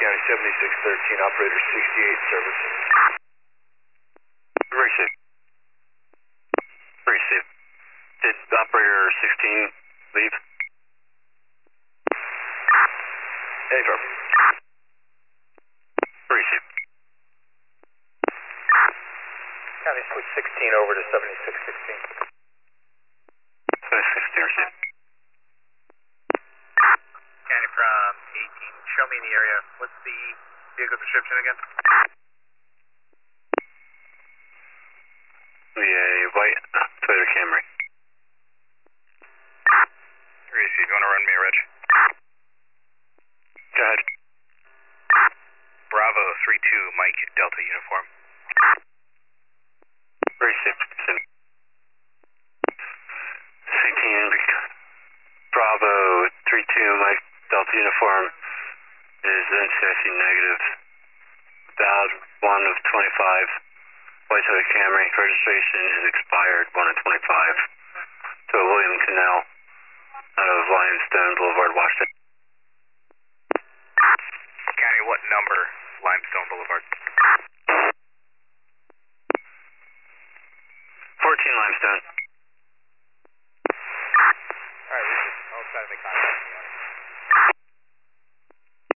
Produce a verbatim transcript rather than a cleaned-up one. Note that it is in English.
County seventy-six thirteen, operator sixty-eight servicing. Receive. Receive. Did operator sixteen leave? Affirm. Receive. County switch sixteen over to seventy-six sixteen. seventy-six sixteen, receive. County from eighteen, show me in the area. What's the vehicle description again? The uh, white Toyota Camry. Receive, you want to run me a reg? Go ahead. Bravo three two, Mike, Delta uniform. Receive. sixteen, Bravo three two, Mike, Delta uniform is N C I C negative. Valid one of twenty-five. White Toyota Camry. Registration is expired one of twenty-five. To William Cannell out of Limestone Boulevard, Washington. County, what number? Limestone Boulevard. fourteen Limestone.